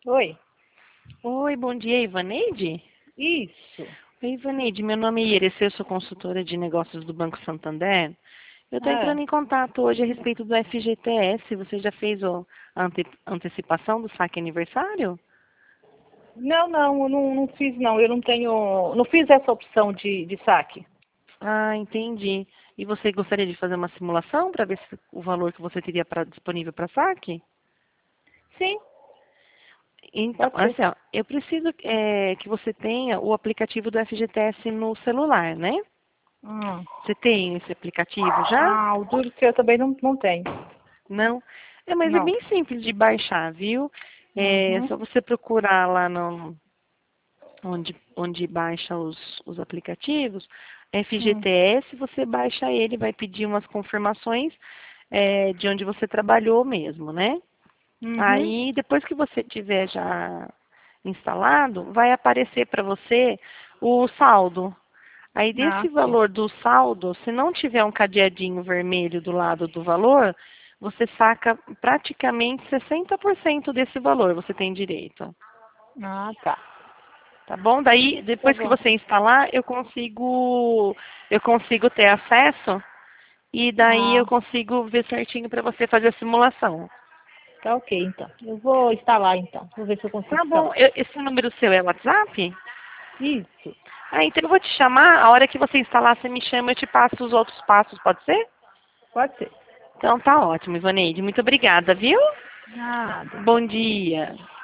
Oi, Oi, bom dia, Ivaneide? isso. Oi, Ivaneide, meu nome é Irecê, eu sou consultora de negócios do Banco Santander. Eu estou Ah, entrando em contato hoje a respeito do FGTS. Você já fez a antecipação do saque aniversário? não, eu não fiz não. Eu não tenho, não fiz essa opção de saque. Ah, entendi. E você gostaria de fazer uma simulação para ver se o valor que você teria disponível para saque? Sim, Então, pode ser. assim, ó, eu preciso que você tenha o aplicativo do FGTS no celular, né? Hum. Você tem esse aplicativo já? O duro que eu também não tenho. Não? É, mas é Não. bem simples de baixar, viu? É Uhum, só você procurar lá no, onde baixa os aplicativos, hum, FGTS, você baixa ele, vai pedir umas confirmações de onde você trabalhou mesmo, né? uhum. Aí, depois que você tiver já instalado, vai aparecer para você o saldo. Aí, Ah, desse sim. valor do saldo, se não tiver um cadeadinho vermelho do lado do valor, você saca praticamente 60% desse valor, você tem direito. Ah, tá. Tá bom? Daí, Tá depois que bom. você instalar, eu consigo ter acesso e daí eu Ah, consigo ver certinho para você fazer a simulação. tá ok então. Eu vou instalar então. Vou ver se eu consigo Tá bom. instalar. Esse número seu é WhatsApp? Isso. Ah, então eu vou te chamar. A hora que você instalar, você me chama e eu te passo os outros passos, pode ser? Pode ser. Então tá ótimo, Ivaneide. Muito obrigada, viu? Nada. Bom dia.